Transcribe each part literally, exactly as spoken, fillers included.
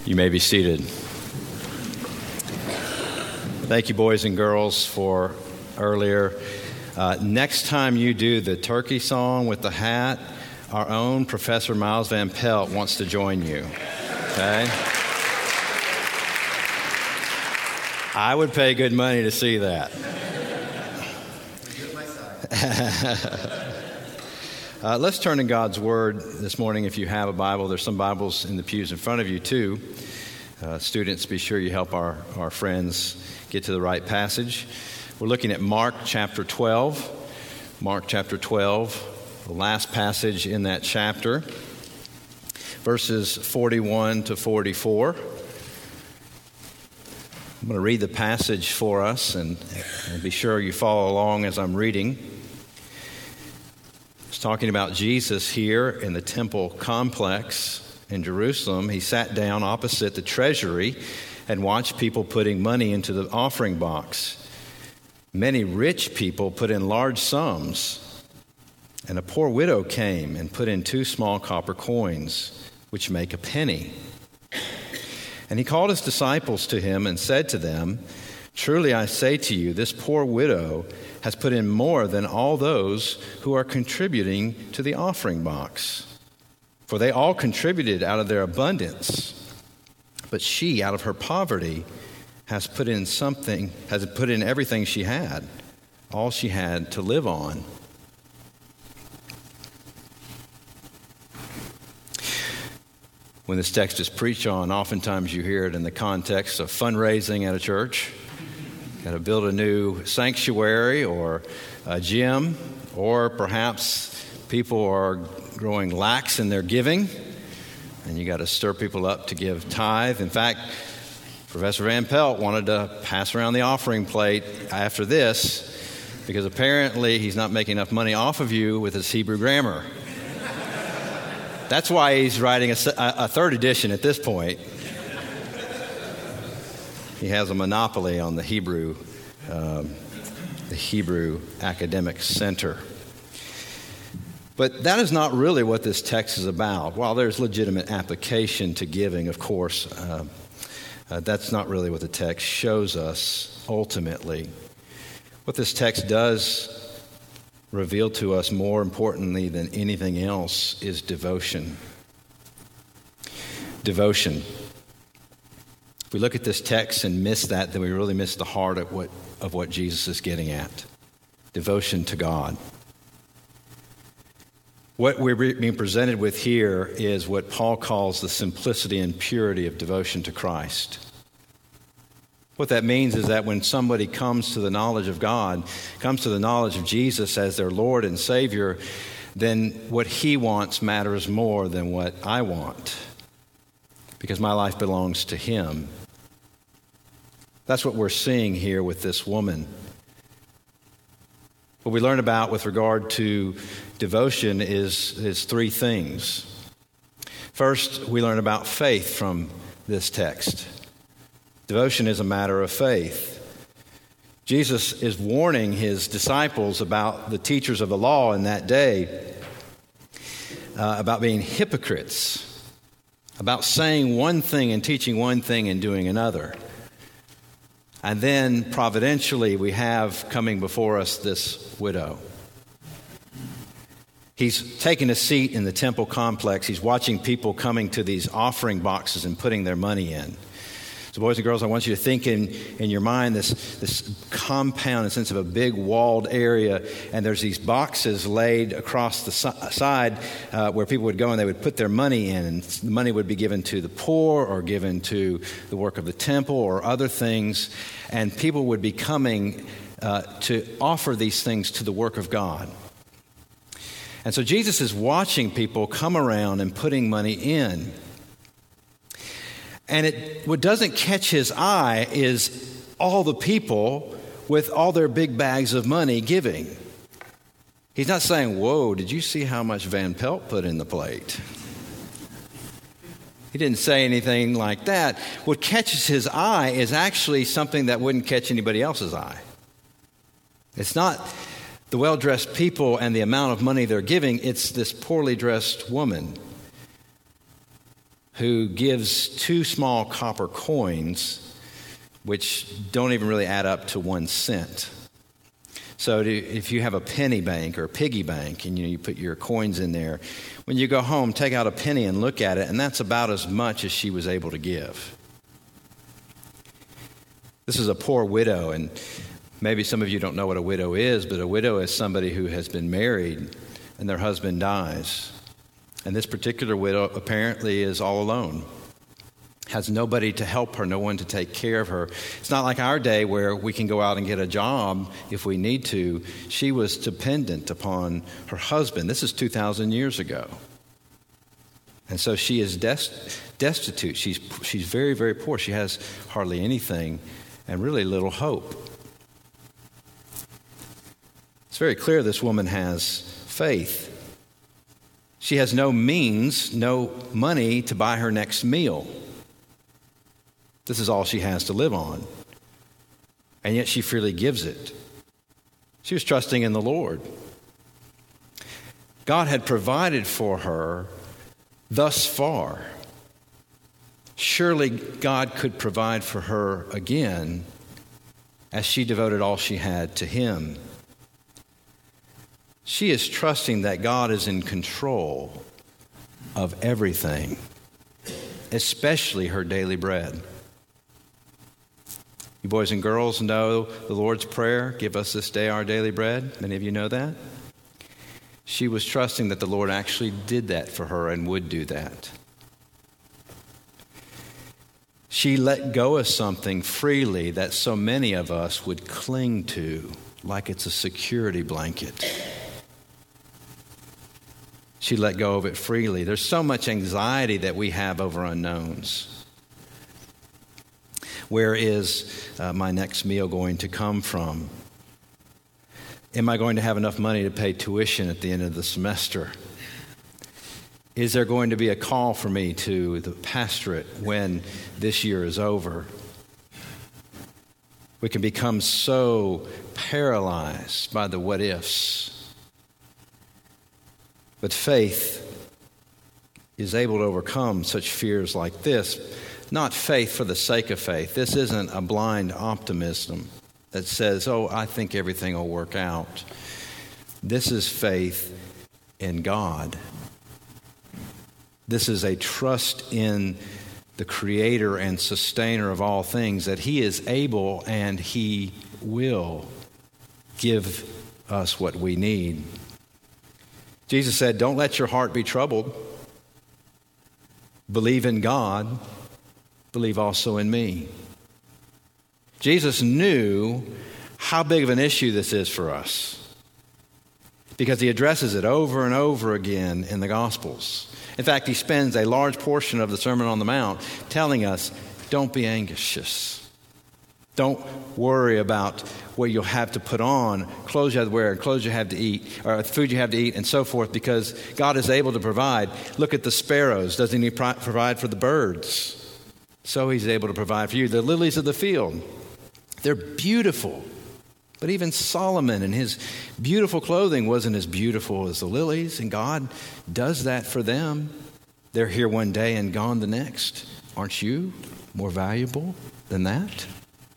You may be seated. Thank you, boys and girls, for earlier. Uh, next time you do the turkey song with the hat, our own Professor Miles Van Pelt wants to join you. Okay? I would pay good money to see that. uh, let's turn to God's Word this morning. If you have a Bible, there's some Bibles in the pews in front of you, too. Uh, students, be sure you help our, our friends get to the right passage. We're looking at Mark chapter twelve. Mark chapter twelve, the last passage in that chapter, verses forty-one to forty-four. I'm going to read the passage for us, and, and be sure you follow along as I'm reading. It's talking about Jesus here in the temple complex in Jerusalem. He sat down opposite the treasury and watched people putting money into the offering box. Many rich people put in large sums, and a poor widow came and put in two small copper coins, which make a penny. And he called his disciples to him and said to them, "Truly I say to you, this poor widow has put in more than all those who are contributing to the offering box. For they all contributed out of their abundance, but she, out of her poverty, has put in something, has put in everything she had, all she had to live on." When this text is preached on, oftentimes you hear it in the context of fundraising at a church. Got to build a new sanctuary or a gym, or perhaps people are growing lax in their giving, and you got to stir people up to give tithe. In fact, Professor Van Pelt wanted to pass around the offering plate after this because apparently he's not making enough money off of you with his Hebrew grammar. That's why he's writing a, a third edition at this point. He has a monopoly on the Hebrew, um, the Hebrew Academic Center. But that is not really what this text is about. While there's legitimate application to giving, of course, uh, uh, that's not really what the text shows us ultimately. What this text does reveal to us, more importantly than anything else, is devotion. Devotion. If we look at this text and miss that, then we really miss the heart of what, of what Jesus is getting at. Devotion to God. What we're being presented with here is what Paul calls the simplicity and purity of devotion to Christ. What that means is that when somebody comes to the knowledge of God, comes to the knowledge of Jesus as their Lord and Savior, then what He wants matters more than what I want, because my life belongs to Him. That's what we're seeing here with this woman. What we learn about with regard to devotion is, is three things. First, we learn about faith from this text. Devotion is a matter of faith. Jesus is warning his disciples about the teachers of the law in that day, uh, about being hypocrites, about saying one thing and teaching one thing and doing another. And then, providentially, we have coming before us this widow. He's taken a seat in the temple complex. He's watching people coming to these offering boxes and putting their money in. So, boys and girls, I want you to think in, in your mind this, this compound, in the sense of a big walled area, and there's these boxes laid across the si- side uh, where people would go and they would put their money in, and the money would be given to the poor or given to the work of the temple or other things, and people would be coming uh, to offer these things to the work of God. And so Jesus is watching people come around and putting money in. And it, what doesn't catch his eye is all the people with all their big bags of money giving. He's not saying, "Whoa, did you see how much Van Pelt put in the plate?" He didn't say anything like that. What catches his eye is actually something that wouldn't catch anybody else's eye. It's not the well-dressed people and the amount of money they're giving. It's this poorly dressed woman. who gives two small copper coins, which don't even really add up to one cent. So to, if you have a penny bank or a piggy bank and you know, you put your coins in there, when you go home, take out a penny and look at it, and that's about as much as she was able to give. This is a poor widow, and maybe some of you don't know what a widow is, but a widow is somebody who has been married and their husband dies. And this particular widow apparently is all alone. Has nobody to help her, no one to take care of her. It's not like our day where we can go out and get a job if we need to. She was dependent upon her husband. This is two thousand years ago. And so she is dest- destitute. She's, she's very, very poor. She has hardly anything and really little hope. It's very clear this woman has faith. She has no means, no money to buy her next meal. This is all she has to live on. And yet she freely gives it. She was trusting in the Lord. God had provided for her thus far. Surely God could provide for her again as she devoted all she had to Him. She is trusting that God is in control of everything, especially her daily bread. You boys and girls know the Lord's Prayer, give us this day our daily bread. Many of you know that. She was trusting that the Lord actually did that for her and would do that. She let go of something freely that so many of us would cling to like it's a security blanket. She let go of it freely. There's so much anxiety that we have over unknowns. Where is uh, my next meal going to come from? Am I going to have enough money to pay tuition at the end of the semester? Is there going to be a call for me to the pastorate when this year is over? We can become so paralyzed by the what ifs. But faith is able to overcome such fears like this. Not faith for the sake of faith. This isn't a blind optimism that says, oh, I think everything will work out. This is faith in God. This is a trust in the Creator and Sustainer of all things, that He is able and He will give us what we need. Jesus said, don't let your heart be troubled. Believe in God. Believe also in me. Jesus knew how big of an issue this is for us because He addresses it over and over again in the Gospels. In fact, He spends a large portion of the Sermon on the Mount telling us, don't be anxious. Don't worry about what you'll have to put on, clothes you have to wear, clothes you have to eat, or food you have to eat, and so forth, because God is able to provide. Look at the sparrows. Doesn't He pro- provide for the birds? So He's able to provide for you. The lilies of the field, they're beautiful. But even Solomon and his beautiful clothing wasn't as beautiful as the lilies, and God does that for them. They're here one day and gone the next. Aren't you more valuable than that?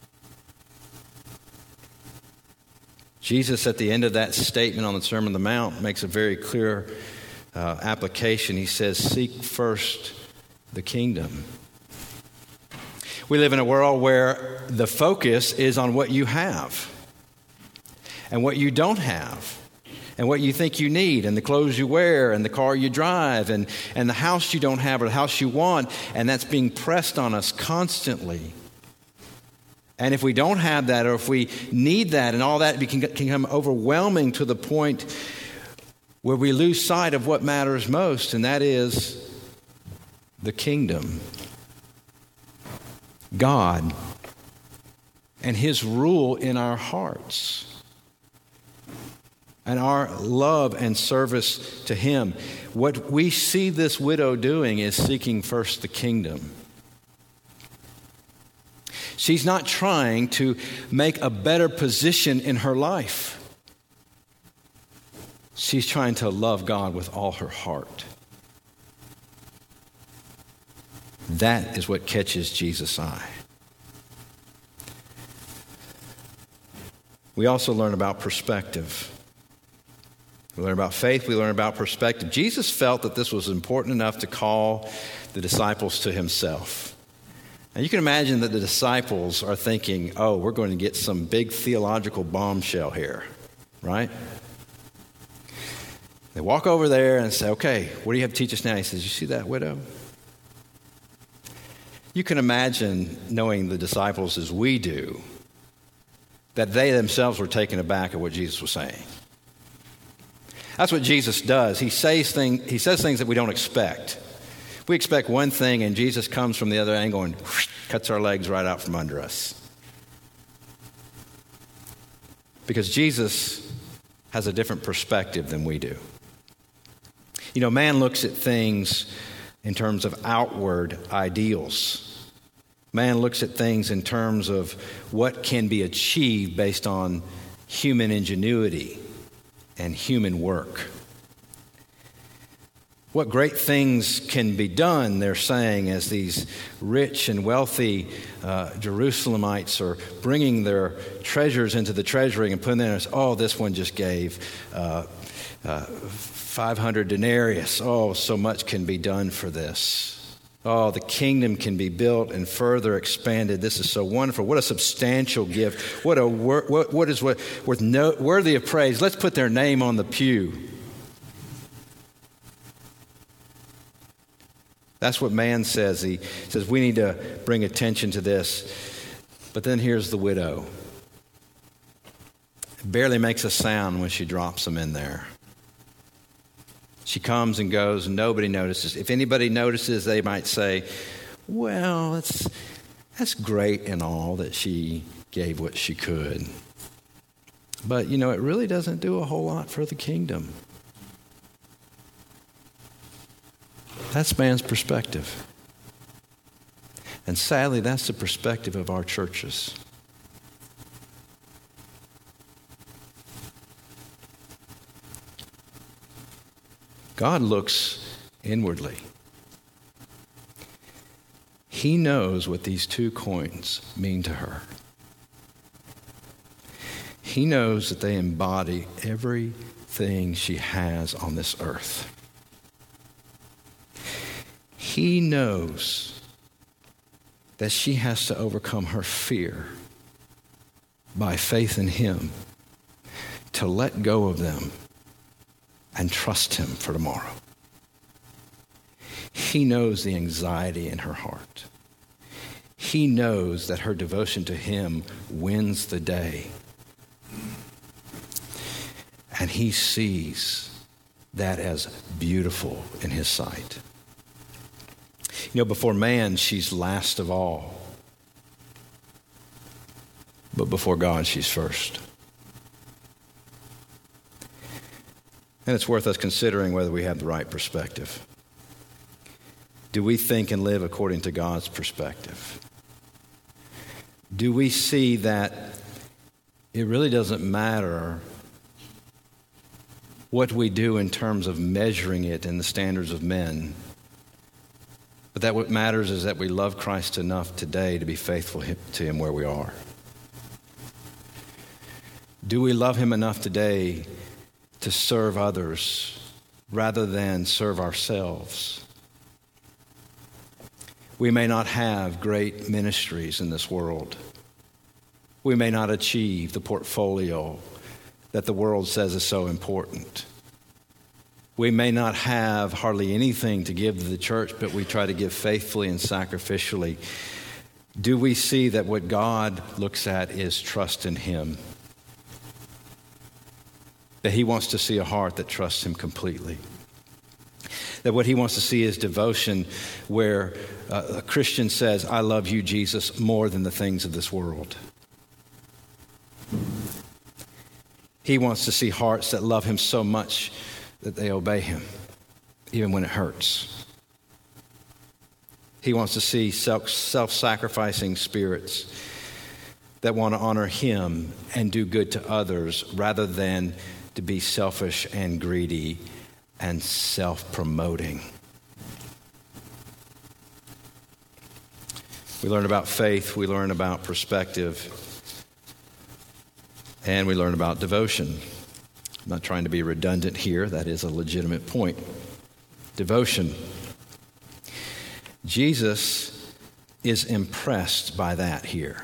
Jesus, at the end of that statement on the Sermon on the Mount, makes a very clear uh, application. He says, seek first the kingdom. We live in a world where the focus is on what you have and what you don't have and what you think you need and the clothes you wear and the car you drive and, and the house you don't have or the house you want, and that's being pressed on us constantly. And if we don't have that, or if we need that and all that, it can, can become overwhelming to the point where we lose sight of what matters most, and that is the kingdom. God and His rule in our hearts and our love and service to Him. What we see this widow doing is seeking first the kingdom. She's not trying to make a better position in her life. She's trying to love God with all her heart. That is what catches Jesus' eye. We also learn about perspective. We learn about faith. We learn about perspective. Jesus felt that this was important enough to call the disciples to himself. Now you can imagine that the disciples are thinking, oh, we're going to get some big theological bombshell here, right? They walk over there and say, okay, what do you have to teach us now? He says, you see that widow? You can imagine, knowing the disciples as we do, that they themselves were taken aback at what Jesus was saying. That's what Jesus does. He says things, he says things that we don't expect. We expect one thing, and Jesus comes from the other angle and whoosh, cuts our legs right out from under us. Because Jesus has a different perspective than we do. You know, man looks at things in terms of outward ideals. Man looks at things in terms of what can be achieved based on human ingenuity and human work. What great things can be done, they're saying, as these rich and wealthy uh, Jerusalemites are bringing their treasures into the treasury and putting them in. Oh, this one just gave uh, uh, five hundred denarius. Oh, so much can be done for this. Oh, the kingdom can be built and further expanded. This is so wonderful. What a substantial gift. What a wor- what, what is what, worth no, worthy of praise. Let's put their name on the pew. That's what man says. He says we need to bring attention to this. But then here's the widow. Barely makes a sound when she drops them in there. She comes and goes, and nobody notices. If anybody notices, they might say, well, that's, that's great and all that she gave what she could. But, you know, it really doesn't do a whole lot for the kingdom. That's man's perspective. And sadly, that's the perspective of our churches. God looks inwardly. He knows what these two coins mean to her. He knows that they embody everything she has on this earth. He knows that she has to overcome her fear by faith in him, to let go of them and trust him for tomorrow. He knows the anxiety in her heart. He knows that her devotion to him wins the day. And he sees that as beautiful in his sight. You know, before man, she's last of all. But before God, she's first. And it's worth us considering whether we have the right perspective. Do we think and live according to God's perspective? Do we see that it really doesn't matter what we do in terms of measuring it in the standards of men, but that what matters is that we love Christ enough today to be faithful to him where we are? Do we love him enough today to serve others rather than serve ourselves? We may not have great ministries in this world. We may not achieve the portfolio that the world says is so important. We may not have hardly anything to give to the church, but we try to give faithfully and sacrificially. Do we see that what God looks at is trust in him? That he wants to see a heart that trusts him completely. That what he wants to see is devotion where uh, a Christian says, I love you, Jesus, more than the things of this world. He wants to see hearts that love him so much that they obey him, even when it hurts. He wants to see self, self-sacrificing spirits that want to honor him and do good to others rather than to be selfish and greedy and self-promoting. We learn about faith, we learn about perspective, and we learn about devotion. I'm not trying to be redundant here. That is a legitimate point. Devotion. Jesus is impressed by that here.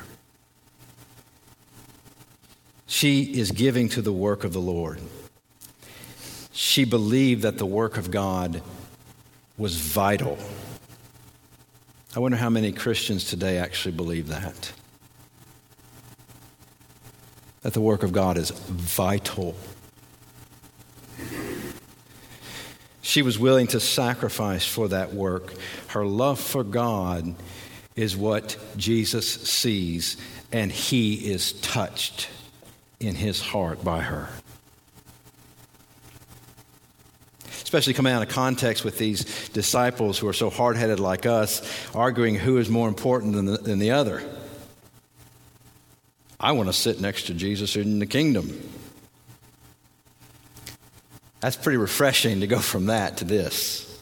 She is giving to the work of the Lord. She believed that the work of God was vital. I wonder how many Christians today actually believe that. That the work of God is vital. She was willing to sacrifice for that work. Her love for God is what Jesus sees, and he is touched in his heart by her. Especially coming out of context with these disciples who are so hard-headed like us, arguing who is more important than the, than the other. I want to sit next to Jesus in the kingdom. That's pretty refreshing to go from that to this.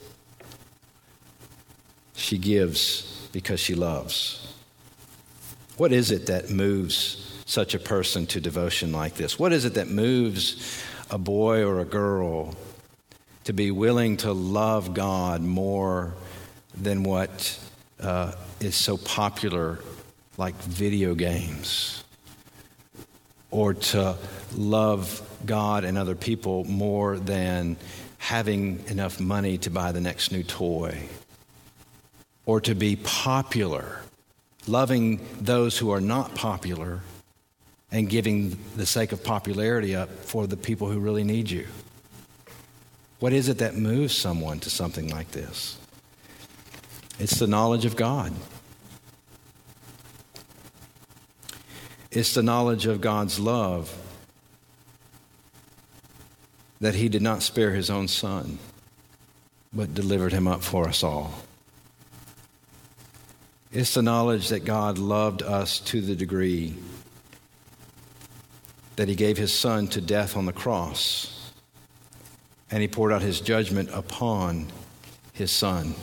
She gives because she loves. What is it that moves such a person to devotion like this? What is it that moves a boy or a girl to be willing to love God more than what uh, is so popular, like video games? Or to love God and other people more than having enough money to buy the next new toy? Or to be popular, loving those who are not popular and giving the sake of popularity up for the people who really need you? What is it that moves someone to something like this? It's the knowledge of God. It's the knowledge of God's love, that he did not spare his own son, but delivered him up for us all. It's the knowledge that God loved us to the degree that he gave his son to death on the cross, and he poured out his judgment upon his son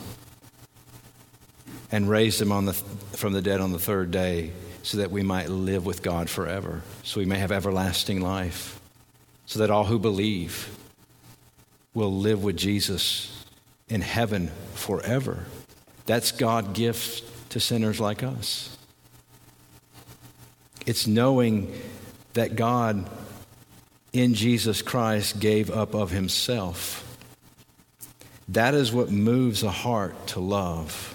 and raised him on the, from the dead on the third day so that we might live with God forever, so we may have everlasting life, so that all who believe will live with Jesus in heaven forever. That's God's gift to sinners like us. It's knowing that God in Jesus Christ gave up of himself. That is what moves a heart to love.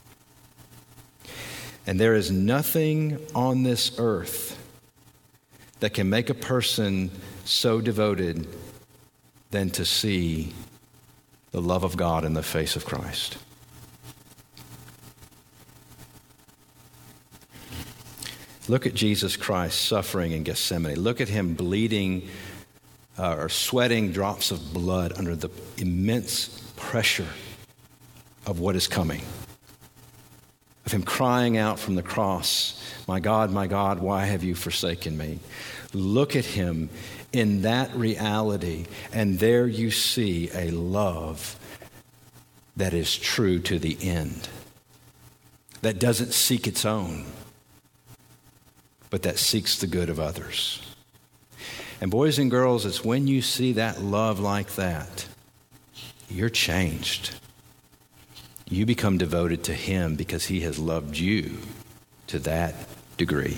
And there is nothing on this earth that can make a person so devoted than to see the love of God in the face of Christ. Look at Jesus Christ suffering in Gethsemane. Look at him bleeding uh, or sweating drops of blood under the immense pressure of what is coming. Of him crying out from the cross, "My God, my God, why have you forsaken me?" Look at him in that reality, and there you see a love that is true to the end, that doesn't seek its own, but that seeks the good of others. And boys and girls, it's when you see that love like that, you're changed. You become devoted to him because he has loved you to that degree.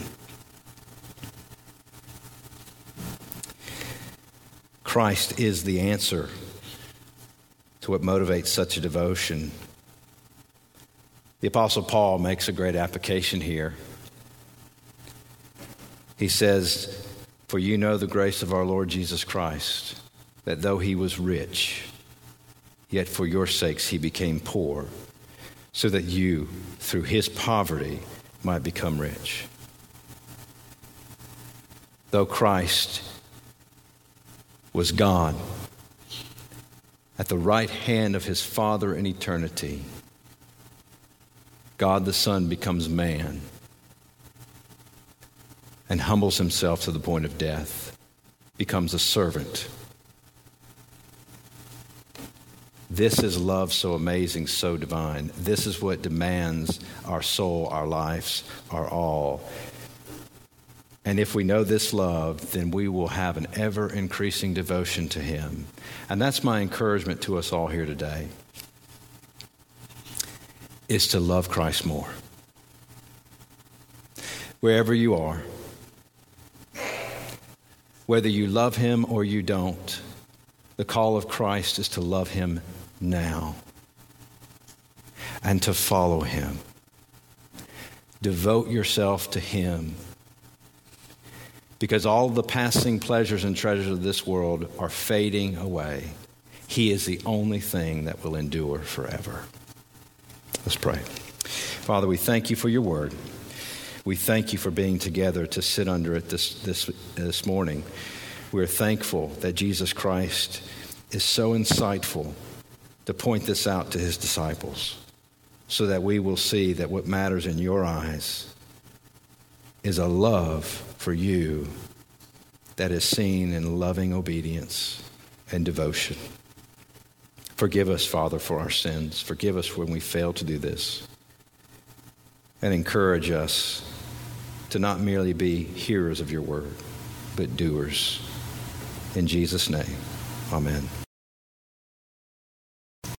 Christ is the answer to what motivates such a devotion. The Apostle Paul makes a great application here. He says, "For you know the grace of our Lord Jesus Christ, that though he was rich, yet for your sakes he became poor, so that you, through his poverty, might become rich." Though Christ was God at the right hand of his Father in eternity, God the Son becomes man and humbles himself to the point of death, becomes a servant. This is love so amazing, so divine. This is what demands our soul, our lives, our all. And if we know this love, then we will have an ever-increasing devotion to him. And that's my encouragement to us all here today, is to love Christ more. Wherever you are, whether you love him or you don't, the call of Christ is to love him now and to follow him. Devote yourself to him, because all the passing pleasures and treasures of this world are fading away. He is the only thing that will endure forever. Let's pray. Father, we thank you for your word. We thank you for being together to sit under it this, this, this morning. We're thankful that Jesus Christ is so insightful to point this out to his disciples, so that we will see that what matters in your eyes is a love for you that is seen in loving obedience and devotion. Forgive us, Father, for our sins. Forgive us when we fail to do this. And encourage us to not merely be hearers of your word, but doers. In Jesus' name, amen.